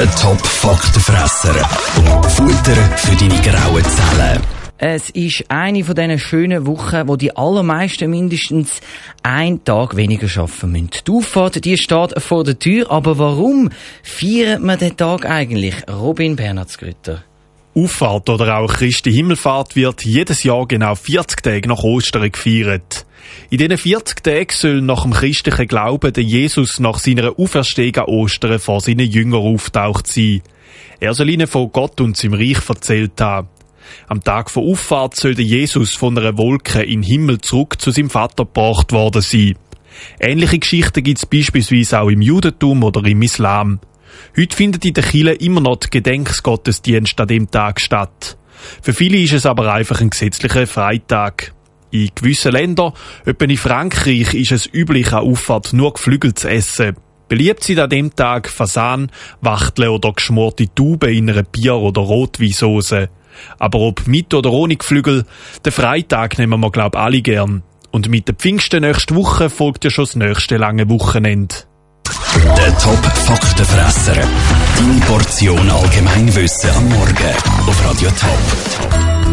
Der Top-Faktenfresser. Futter für deine grauen Zellen. Es ist eine von diesen schönen Wochen, wo die allermeisten mindestens einen Tag weniger arbeiten müssen. Die Auffahrt, die steht vor der Tür, aber warum feiert man den Tag eigentlich? Robin Bernhardsgrütter. Auffahrt oder auch Christi Himmelfahrt wird jedes Jahr genau 40 Tage nach Ostern gefeiert. In diesen 40 Tagen soll nach dem christlichen Glauben der Jesus nach seiner Auferstehung an Ostern vor seinen Jüngern auftaucht sein. Er soll ihnen von Gott und seinem Reich erzählt haben. Am Tag von Auffahrt soll der Jesus von einer Wolke in den Himmel zurück zu seinem Vater gebracht worden sein. Ähnliche Geschichten gibt es beispielsweise auch im Judentum oder im Islam. Heute findet in der Kirche immer noch der Gedenkgottesdienst an diesem Tag statt. Für viele ist es aber einfach ein gesetzlicher Freitag. In gewissen Ländern, etwa in Frankreich, ist es üblich, an Auffahrt nur Geflügel zu essen. Beliebt sind an diesem Tag Fasan, Wachteln oder geschmorte Tauben in einer Bier- oder Rotweinsauce. Aber ob mit oder ohne Geflügel, den Freitag nehmen wir, glaube ich, alle gern. Und mit der Pfingsten nächste Woche folgt ja schon das nächste lange Wochenende. Der Top-Faktenfresser. Deine Portion Allgemeinwissen am Morgen auf Radio Top.